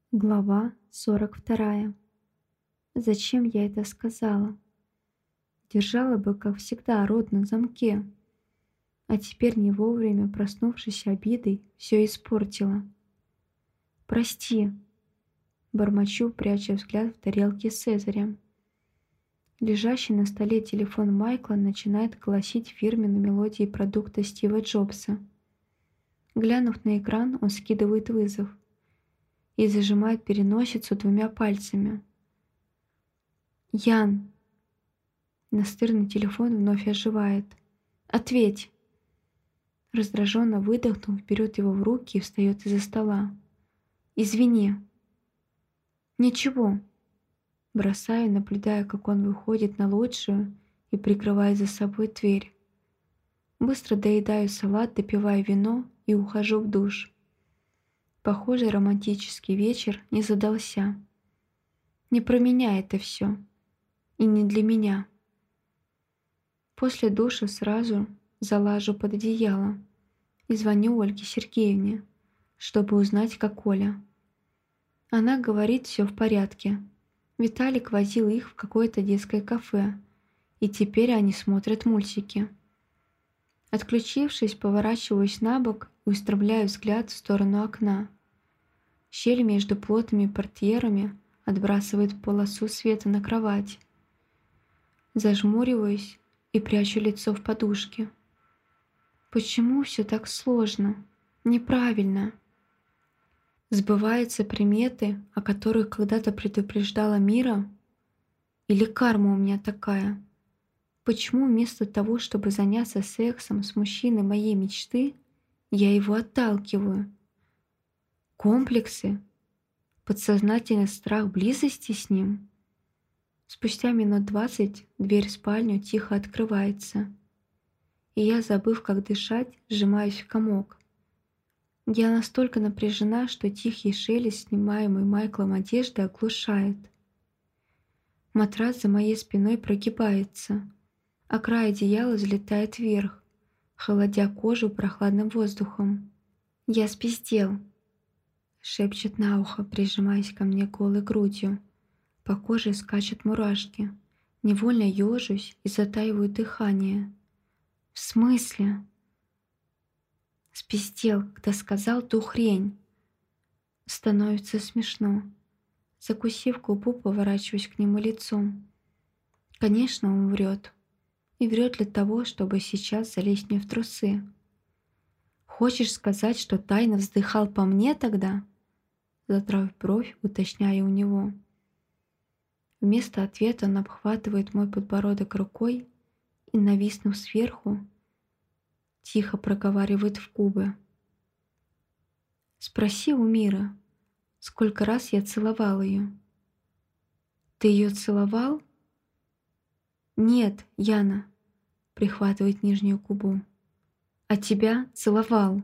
Глава 42. Зачем я это сказала? Держала бы, как всегда, рот на замке. А теперь не вовремя, проснувшись обидой, все испортила. «Прости», — бормочу, пряча взгляд в тарелке с Цезарем. Лежащий на столе телефон Майкла начинает голосить фирменной мелодией продукта Стива Джобса. Глянув на экран, он скидывает вызов и зажимает переносицу двумя пальцами. «Ян!» Настырный телефон вновь оживает. «Ответь!» Раздраженно выдохнув, берет его в руки и встает из-за стола. «Извини». «Ничего». Бросаю, наблюдая, как он выходит на лоджию и прикрывает за собой дверь. Быстро доедаю салат, допиваю вино и ухожу в душ. Похоже, романтический вечер не задался. Не про меня это все. И не для меня. После душа сразу залажу под одеяло и звоню Ольге Сергеевне, чтобы узнать, как Оля. Она говорит, все в порядке. Виталик возил их в какое-то детское кафе, и теперь они смотрят мультики. Отключившись, поворачиваюсь на бок и устремляю взгляд в сторону окна. Щель между плотными портьерами отбрасывает полосу света на кровать. Зажмуриваюсь и прячу лицо в подушке. Почему все так сложно? Неправильно. Сбываются приметы, о которых когда-то предупреждала Мира? Или карма у меня такая? Почему вместо того, чтобы заняться сексом с мужчиной моей мечты, я его отталкиваю? Комплексы? Подсознательный страх близости с ним? Спустя минут 20 дверь в спальню тихо открывается, и я, забыв, как дышать, сжимаюсь в комок. Я настолько напряжена, что тихий шелест, снимаемый Майклом одежды, оглушает. Матрас за моей спиной прогибается, а край одеяла взлетает вверх, холодя кожу прохладным воздухом. «Я спиздел», — шепчет на ухо, прижимаясь ко мне голой грудью. По коже скачут мурашки. Невольно ежусь и затаиваю дыхание. «В смысле?» «Спиздел, когда сказал ту хрень». Становится смешно. Закусив губу, поворачиваюсь к нему лицом. Конечно, он врет. И врет для того, чтобы сейчас залезть мне в трусы. «Хочешь сказать, что тайно вздыхал по мне тогда?» Задрав бровь, уточняю у него. Вместо ответа он обхватывает мой подбородок рукой и, нависнув сверху, тихо проговаривает в губы. «Спроси у Миры, сколько раз я целовал ее». «Ты ее целовал?» «Нет, Яна», — прихватывает нижнюю губу. «А тебя целовал».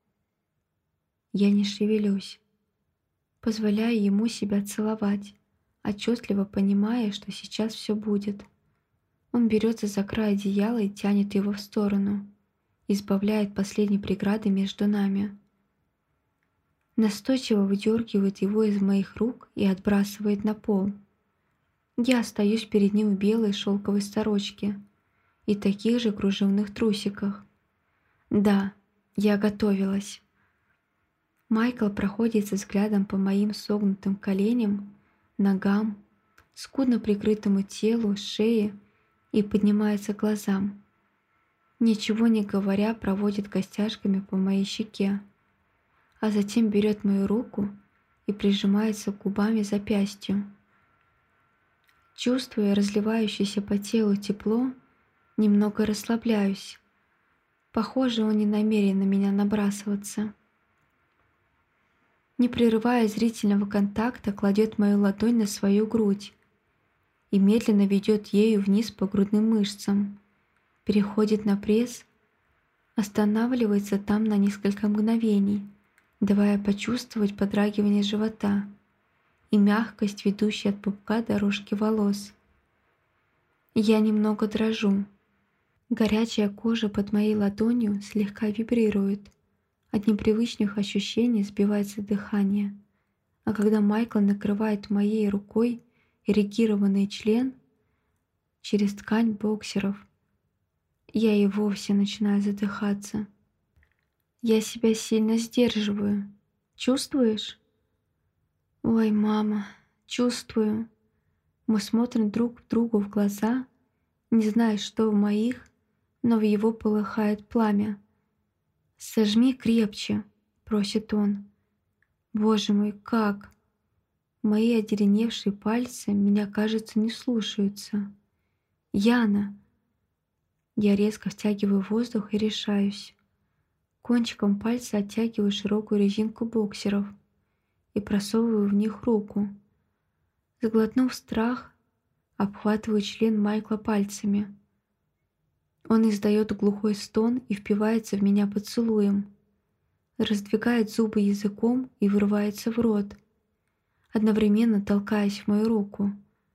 Я не шевелюсь, позволяя ему себя целовать, отчетливо понимая, что сейчас все будет. Он берется за край одеяла и тянет его в сторону, избавляет последней преграды между нами. Настойчиво выдергивает его из моих рук и отбрасывает на пол. Я остаюсь перед ним в белой шелковой сорочке и таких же кружевных трусиках. Да, я готовилась. Майкл проходится взглядом по моим согнутым коленям, ногам, скудно прикрытому телу, шее и поднимается к глазам. Ничего не говоря, проводит костяшками по моей щеке, а затем берет мою руку и прижимается губами к запястью. Чувствуя разливающееся по телу тепло, немного расслабляюсь. Похоже, он не намерен на меня набрасываться. Не прерывая зрительного контакта, кладет мою ладонь на свою грудь и медленно ведет ею вниз по грудным мышцам, переходит на пресс, останавливается там на несколько мгновений, давая почувствовать подрагивание живота и мягкость, ведущей от пупка дорожки волос. Я немного дрожу. Горячая кожа под моей ладонью слегка вибрирует. От непривычных ощущений сбивается дыхание, А когда Майкл накрывает моей рукой эрегированный член через ткань боксеров, я и вовсе начинаю задыхаться. Я себя сильно сдерживаю. Чувствуешь? Ой, мама, чувствую. Мы смотрим друг другу в глаза, не зная, что в моих, но в его полыхает пламя. «Сожми крепче», — просит он. Боже мой, как? Мои одеревеневшие пальцы меня, кажется, не слушаются. Яна! Я резко втягиваю воздух и решаюсь. Кончиком пальца оттягиваю широкую резинку боксеров и просовываю в них руку. Заглотнув страх, обхватываю член Майкла пальцами. Он издает глухой стон и впивается в меня поцелуем. Раздвигает зубы языком и вырывается в рот, одновременно толкаясь в мою руку.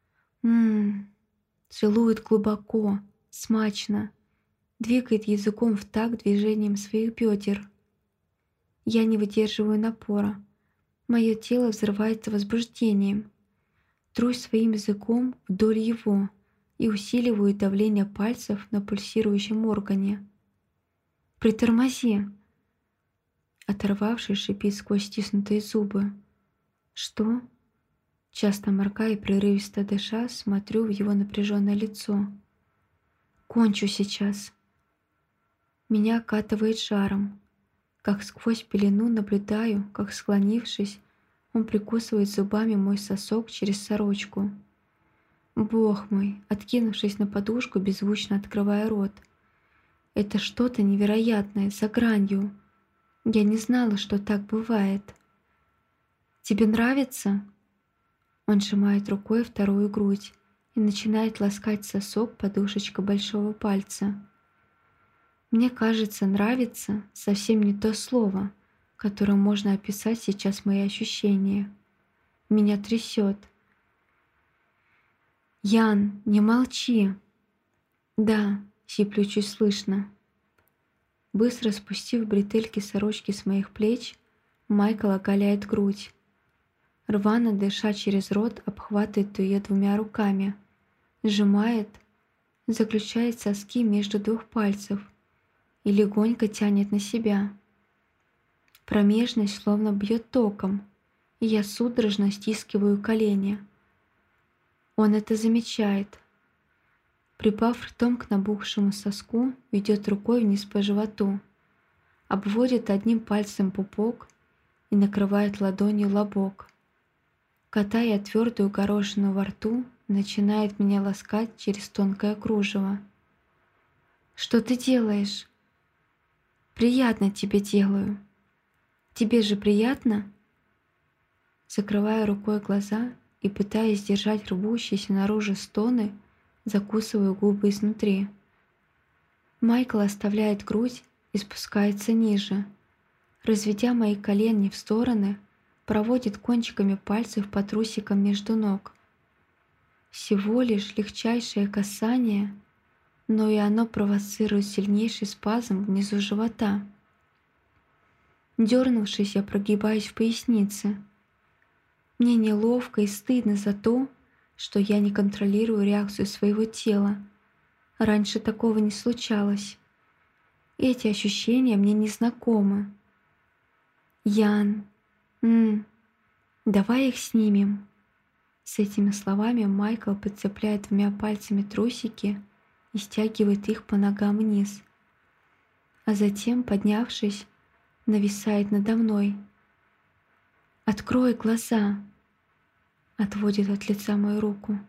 Целует глубоко, смачно, двигает языком в такт движением своих бедер. Я не выдерживаю напора. Мое тело взрывается возбуждением. Трусь своим языком вдоль его и усиливаю давление пальцев на пульсирующем органе. «Притормози!» Оторвавшись, шипит сквозь стиснутые зубы. «Что?» Часто моргая и прерывисто дыша, смотрю в его напряженное лицо. «Кончу сейчас!» Меня окатывает жаром. Как сквозь пелену наблюдаю, как, склонившись, он прикусывает зубами мой сосок через сорочку. Бог мой, откинувшись на подушку, беззвучно открывая рот. Это что-то невероятное, за гранью. Я не знала, что так бывает. «Тебе нравится?» Он сжимает рукой вторую грудь и начинает ласкать сосок подушечкой большого пальца. Мне кажется, нравится совсем не то слово, которым можно описать сейчас мои ощущения. Меня трясет. «Ян, не молчи!» «Да», — сиплю чуть слышно. Быстро спустив бретельки сорочки с моих плеч, Майкл оголяет грудь. Рвано дыша через рот, обхватывает ее двумя руками, сжимает, заключает соски между двух пальцев и легонько тянет на себя. Промежность словно бьет током, и я судорожно стискиваю колени. Он это замечает. Припав ртом к набухшему соску, ведет рукой вниз по животу, обводит одним пальцем пупок и накрывает ладонью лобок. Катая твердую горошину во рту, начинает меня ласкать через тонкое кружево. «Что ты делаешь?» «Приятно тебе делаю. Тебе же приятно?» Закрывая рукой глаза и пытаясь сдержать рвущиеся наружу стоны, закусываю губы изнутри. Майкл оставляет грудь и спускается ниже. Разведя мои колени в стороны, проводит кончиками пальцев по трусикам между ног. Всего лишь легчайшее касание, но и оно провоцирует сильнейший спазм внизу живота. Дернувшись, я прогибаюсь в пояснице. Мне неловко и стыдно за то, что я не контролирую реакцию своего тела. Раньше такого не случалось. Эти ощущения мне не знакомы. «Ян, давай их снимем». С этими словами Майкл подцепляет двумя пальцами трусики и стягивает их по ногам вниз. А затем, поднявшись, нависает надо мной. «Открой глаза!» Отводит от лица мою руку.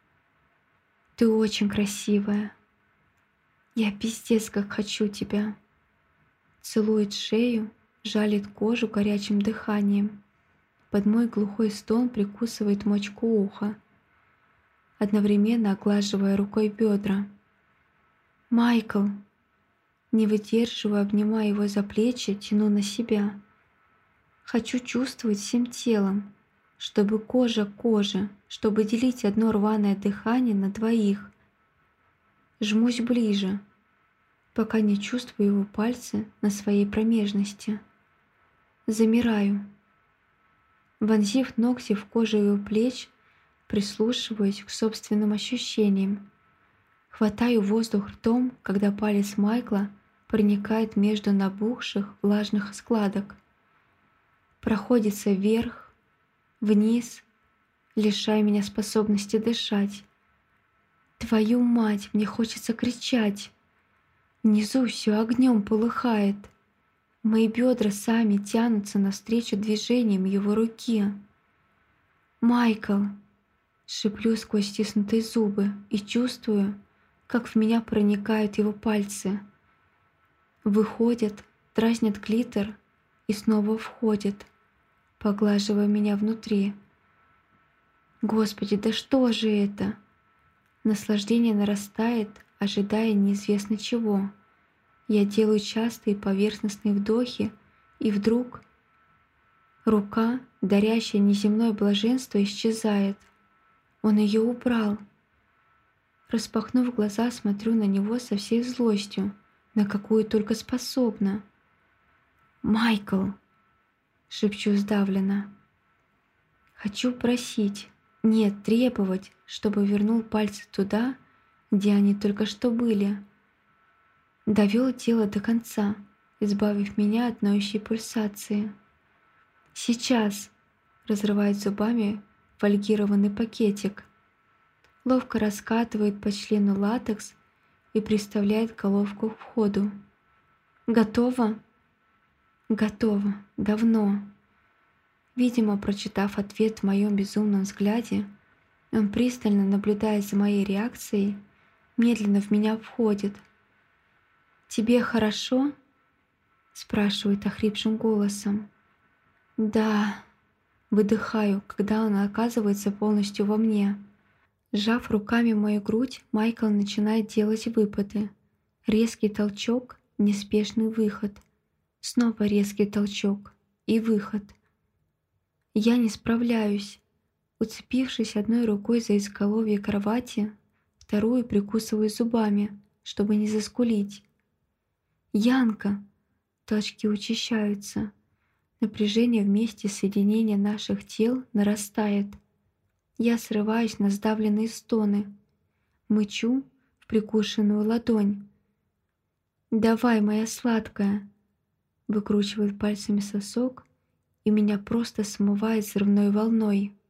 «Ты очень красивая. Я пиздец как хочу тебя». Целует шею, жалит кожу горячим дыханием. Под мой глухой стон прикусывает мочку уха, одновременно оглаживая рукой бедра. «Майкл!» Не выдерживаю, обнимая его за плечи, тяну на себя. Хочу чувствовать всем телом, чтобы кожа к коже, чтобы делить одно рваное дыхание на двоих. Жмусь ближе, пока не чувствую его пальцы на своей промежности. Замираю. Вонзив ногти в кожу его плеч, прислушиваюсь к собственным ощущениям. Хватаю воздух ртом, когда палец Майкла проникает между набухших влажных складок. Проходится вверх, вниз, лишая меня способности дышать. Твою мать, мне хочется кричать. Внизу все огнем полыхает. Мои бедра сами тянутся навстречу движениям его руки. «Майкл!» — шеплю сквозь стиснутые зубы и чувствую, как в меня проникают его пальцы. Выходят, дразнят клитор и снова входят, поглаживая меня внутри. Господи, да что же это? Наслаждение нарастает, ожидая неизвестно чего. Я делаю частые поверхностные вдохи, и вдруг рука, дарящая неземное блаженство, исчезает. Он ее убрал. Распахнув глаза, смотрю на него со всей злостью, на какую только способна. «Майкл!» — шепчу сдавленно. Хочу просить, нет, требовать, чтобы вернул пальцы туда, где они только что были. Довел дело до конца, избавив меня от ноющей пульсации. «Сейчас!» — разрывает зубами фольгированный пакетик. Ловко раскатывает по члену латекс и приставляет головку к входу. «Готово?» «Готово. Давно». Видимо, прочитав ответ в моем безумном взгляде, он пристально наблюдает за моей реакцией, медленно в меня входит. «Тебе хорошо?» — спрашивает охрипшим голосом. «Да», — выдыхаю, когда он оказывается полностью во мне. Сжав руками мою грудь, Майкл начинает делать выпады. Резкий толчок, неспешный выход. Снова резкий толчок и выход. Я не справляюсь. Уцепившись одной рукой за изголовье кровати, вторую прикусываю зубами, чтобы не заскулить. «Янка!» Толчки учащаются. Напряжение вместе соединения наших тел нарастает. Я срываюсь на сдавленные стоны. Мычу в прикушенную ладонь. «Давай, моя сладкая!» Выкручивает пальцами сосок, и меня просто смывает взрывной волной.